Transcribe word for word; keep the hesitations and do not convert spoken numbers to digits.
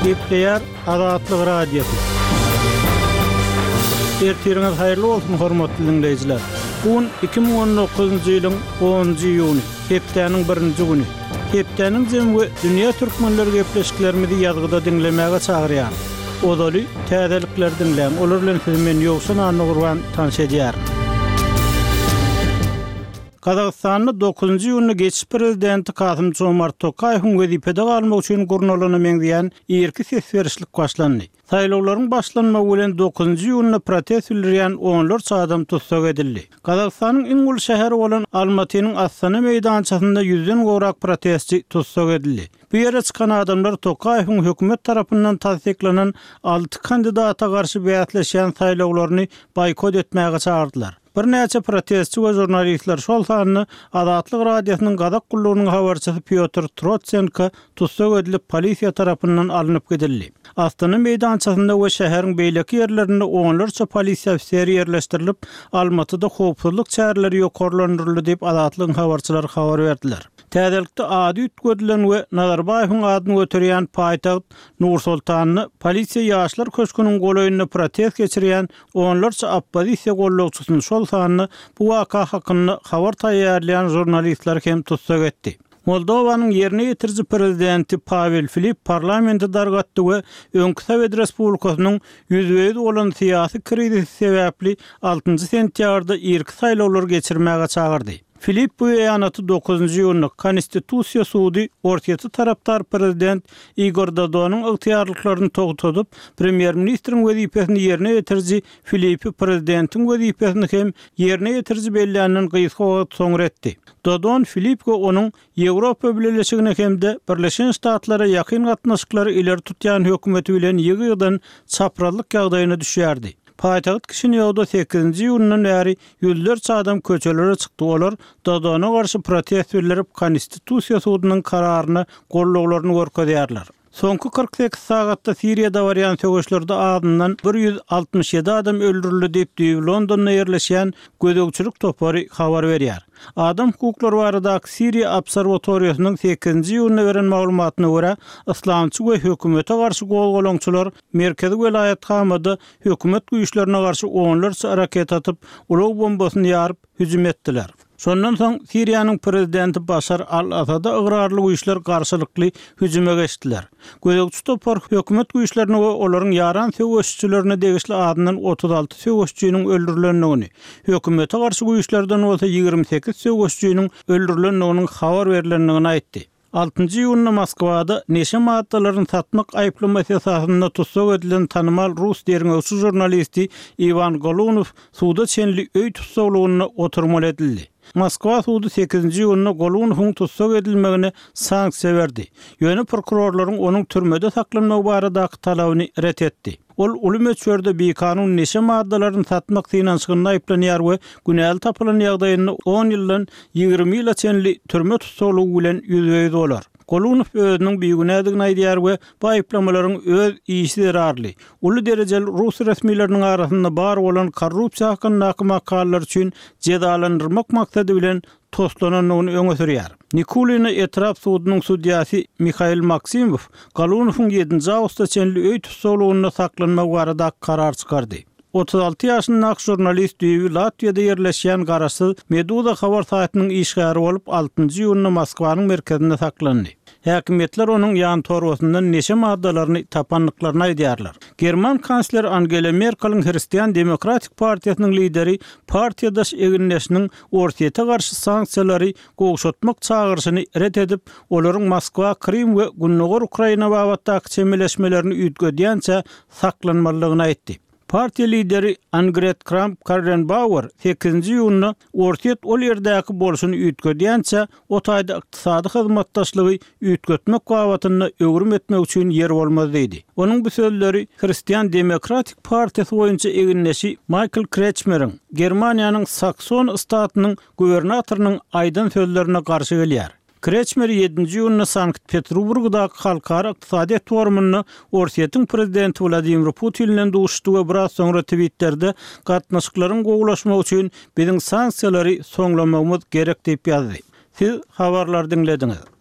Gepleyer Azatlyk Radiosu. Ertiriniz hayırlı olsun hormatly dinleyijiler. Bugün iki bin on dokuzuncu ýylyň onunjy iýuny, hepdeniň birinji güni. Hepdeniň jemgy dünýä türkmenleri gepleşiklerimizi ýazgyda dinlemäge çagyrýar. Odaly täzelikler dinleýän, olar bilen siz men ýoksa anny gurban tanşedýär. Kazakstanyň dokuzunjy ýylyny geçiş prezidenti Kasym Jomart Tokaýewiň wezipede galmak üçin gurnalana meňzeýän erki ses berişlik başlandy. Saýlawlaryň başlanmagy bilen dokuzunjy ýylyny protest bildirýän onlarça adam tutsak edildi. Kazakstanyň iň uly şäheri bolan Almatynyň Astana meýdançasynda ýüzden gowrak protestçi tutsak edildi. Bu ýere çykan adamlar Tokaýewiň hökümet tarapyndan tasdiklanan alty kandidata garşy beýatleşýän saýlawlaryny boykot etmäge çağırdylar. Bir näçe protestçi we jurnalistler şol sanyny Azatlyk Radiosynyň Gazak gullugynyň habarçysy Pyotr Trotsenko tutsak edilip polisiýa tarapyndan alınıp gidildi. Astana meýdançasynda we şäheriň beýleki ýerlerinde onlarça polisiýa ofiseri ýerleşdirilip, Almatyda howpsuzlyk çäreleri ýokarlandyryldy diýip Azatlyk habarçylary habar berdiler. Täzelikde ady ütkedilen we Nazarbaýewiň adyny göterýän paýtagt Nur-Sultanyny polisiýa ýaşlar köşküniň golaýyna protest geçirýän onlarça oppozisiýa gollagçysyny şol sanyny bu waka hakynda habar taýýarlayan jurnalistler hem tutsak etdi. Moldowanyň ýerine ýetirji prezidenti Pavel Filip parlamenti dargatdy we öňkü Sowet Respublikasynyň ýüzbeýdi bolan syýasy krizisi sebäpli altynjy sentýabrda erki saýlawlar geçirmäge çagyrdy. Filip bu ýanaty dokuzunjy ýylyny Konstitusiýa sudy ortaýaty tarapdar prezident Igor Dodonyň ygtyýarlyklaryny togutadyp, premier ministriň wezipesini ýerine ýetirji Filip prezidentiň wezipesini hem ýerine ýetirji bellänen gysga soňra etdi. Dodon Filipke onuň Ýewropa Birleşigine hemde Birleşen Ştatlara ýakyn gatnaşyklary ileri tutýan hökümeti bilen ýygydan çaprazlyk ýagdaýyna düşýärdi. Paýtagat Kişinewde sekizinji ýylynyň näri ýüzlerçe adam köçelere çykdy. Olar Dodona garşy protest bildirip Konstitusiýa sudynyň kararyny gollaglaryny görkezýärler. Soňky kırk sekiz sagatda Siriýada barýan sögeşlerde adyndan bir ýüz altymyş ýedi adam öldürildi diýip Londonda ýerleşýän gözegçilik topary habar berýär. Adam hukuklary baradaky Siriýa Obserwatoriýasynyň sekizinji ýylyna beren maglumatyna görä, islamçy we hökümete garşy golgolaňçylar merkezi welayat hamada hökümet güýçlerine garşy onlarça haraket atyp, ulug bombasyny ýaryp hüjüm etdiler. Şondan soň Siriýanyň prezidenti Başar al-Asada ıgrarly güýçler garşylykly hüjüme geçdiler. Gözegçi topar hökümet güýçlerini we olaryň ýaran söwüşçilerini degişli adyndan otuz alty söwüşçüniň öldürilendigini, hökümete garşy güýçlerden bolsa ýygrimi sekiz söwüşçüniň öldürilendigini habar berilendigini aýtdy. altynjy ýylyny Moskwada neşe maddalaryny satmak aýplamasy esasynda tutsak edilen tanymal rus derňewçi jurnalisti Ivan Golunov suda çenli öý tutsaklygyna oturmaly edildi. Moskwa sudy sekizinji ýylyny Golunowyň tutsak edilmegine sanksiýa berdi. Ýöne prokurorlaryň onuň türmede saklanmagy baradaky talabyny ret etdi. Ol uly meçherde beýkanun neşe maddalaryny satmak synançygyny aýplanýar we günäli tapylan ýagdaýyny on ýyldan ýygrimi ýyla çenli türme tutsaklygy bilen ýüzbeýdi bolar. Golunov özüniň beýgünädigini aýdýar we bu aýplamalaryň öz işi zerarly. Uly derejeli rus resmiýetleriniň arasynda bar bolan korrupsiýa hakynda makalalar üçin cezalandyrmak maksady bilen toslanyny öňe sürýär. Nikulina etraf sudynyň sudýasy Mikhail Maksimow Golunowyň ýedinji awgustda çenli öý tutsaklygyna saklanmagy barada karar çykardy. otuz alty ýaşyndaky jurnalist düýbi Latviýada ýerleşýän garasy Meduza habar saýtynyň işgäri bolup altynjy ýylyny Moskwanyň merkezinde saklandy. Häkimetler onuň ýan torbasyndan neşe maddalaryny tapanlyklaryny aýdýarlar. German kansler Angela Merkel'iň Hristiýan Demokratik Partiýasynyň lideri partiýadaş eginleşiniň ortaýata garşy sanksiýalary gowşatmak çağırşyny ret edip, olaryň Moskwa, Krim we Günnäger Ukraina babatdaky çemeleşmelerini üýtgedýänçe saklanmalygyny aýtdy. Partiýa lideri Annegret Kramp-Karrenbauer sekizinji ýylyny ortaýat ol ýerdäki bolşuny üýtgedýänçe o taýda ykdysady hyzmatdaşlygy üýtgetmek gawatyny öwrüm etmek üçin ýer bolmaz diýdi. Onuň bu sözleri Hristiýan Demokratik Partiýasy boýunça eginleşi Michael Kretschmer'iň Germaniýanyň Sakson ştatynyň gubernatorynyň aýdan sözlerine garşy gelýär. Kretschmer ýedinji ýylyny Sankt-Peterburgdaky halkara ykdysadyýet forumuny Ortaýatyň prezidenti Vladimir Putin bilen duşdy we biraz soňra Twitter'de gatnaşyklaryň gowlaşmagy üçin biziň sanksiýalary soňlamagymyz gerek diýip ýazdy. Siz habarlar dinlediňiz.